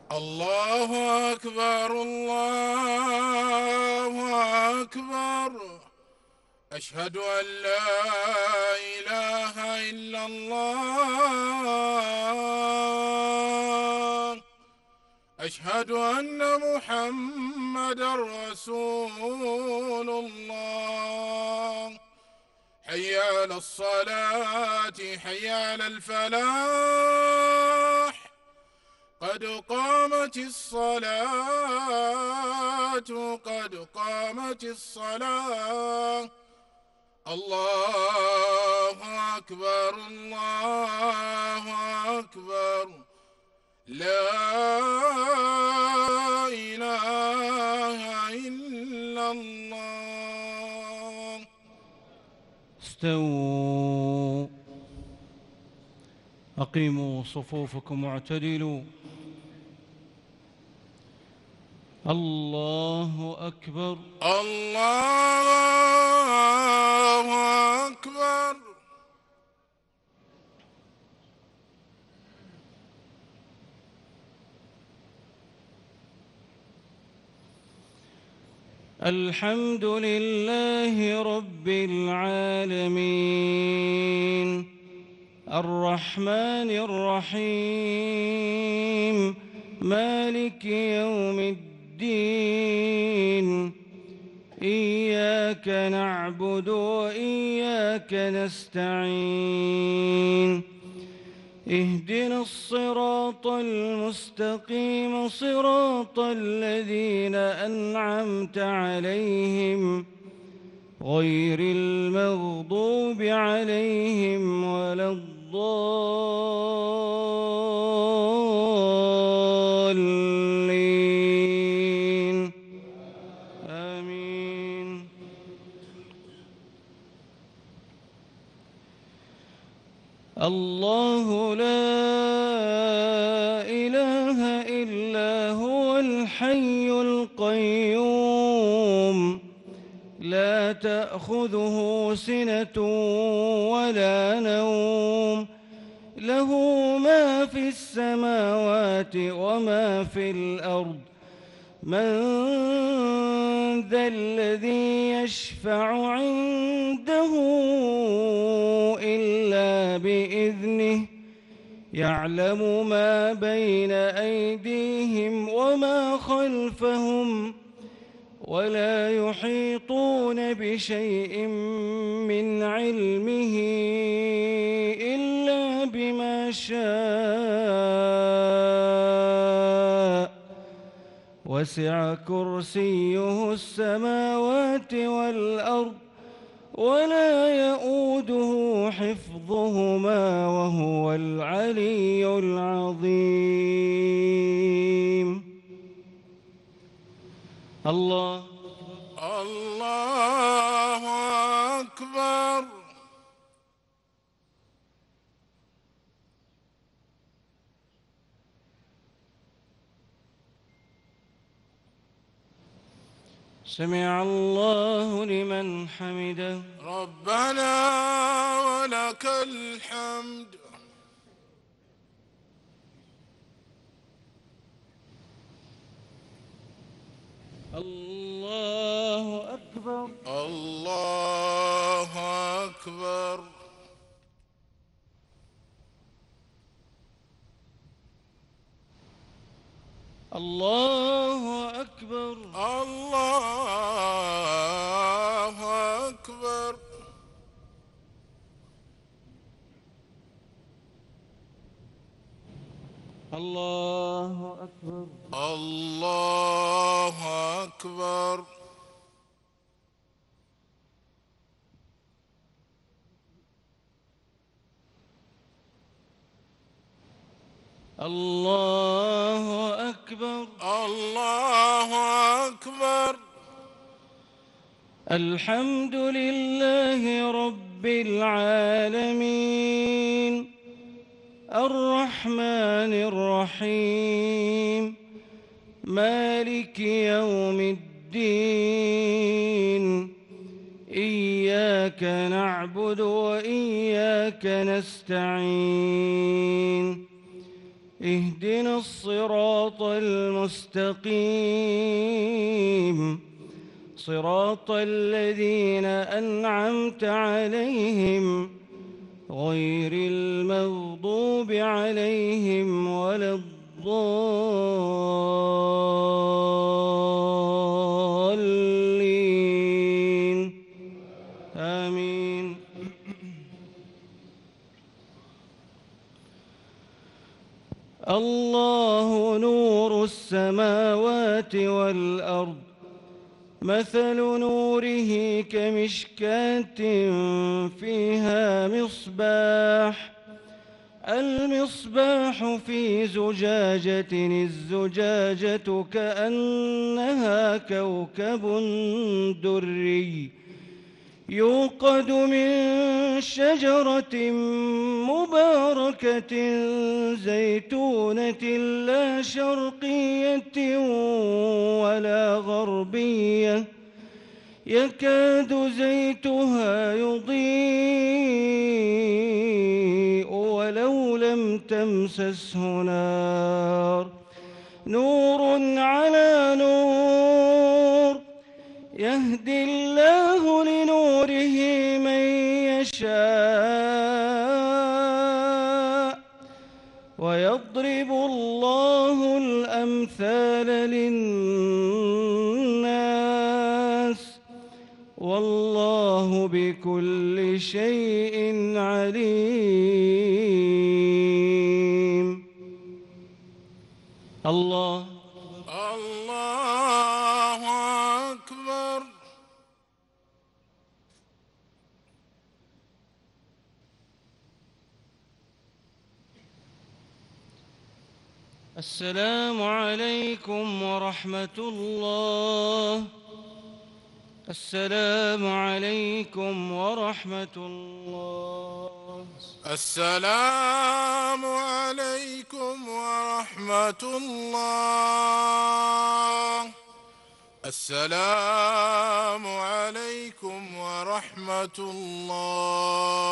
الله أكبر الله أكبر. أشهد أن لا إله إلا الله. أشهد أن محمدًا رسول الله. حي على الصلاة حي على الفلاح. قد قامت الصلاة قد قامت الصلاة. الله أكبر الله أكبر. لا إله إلا الله. استووا، أقيموا صفوفكم واعتدلوا. الله أكبر الله أكبر. الحمد لله رب العالمين، الرحمن الرحيم، مالك يوم الدين. إياك نعبد وإياك نستعين. اهدنا الصراط المستقيم، صراط الذين أنعمت عليهم غير المغضوب عليهم ولا الضالين. آمين. الله لا إله إلا هو الحي القيوم، لا تأخذه سنة ولا نوم، له ما في السماوات وما في الأرض. من ذا الذي يشفع عنده إلا بإذنه، يعلم ما بين أيديهم وما خلفهم، ولا يحيطون بشيء من علمه إلا بما شاء. وسع كرسيه السماوات والأرض، ولا يؤوده حفظهما، وهو العلي العظيم. الله الله أكبر. سمع الله لمن حمده. ربنا ولك الحمد. الله أكبر الله أكبر. الله أكبر الله أكبر. الله أكبر الله أكبر. الله أكبر الله أكبر. الحمد لله رب العالمين، الرحمن الرحيم، مالك يوم الدين. إياك نعبد وإياك نستعين. اهدنا الصراط المستقيم صراط الذين أنعمت عليهم غير المغضوب عليهم ولا الضالين آمين. الله نور السماوات والأرض مثل نوره كمشكاة فيها مصباح المصباح في زجاجة الزجاجة كأنها كوكب دري يوقد من شجرة مباركة زيتونة لا شرقية ولا غربية يكاد زيتها يضيء ولو لم تمسسه نار نور على نور يهدي الله لنوره من يشاء ويضرب الله الأمثال للناس والله بكل شيء عليم. الله الله أكبر. السلام عليكم ورحمة الله. السلام عليكم ورحمة الله. السلام عليكم ورحمة الله. السلام عليكم ورحمة الله.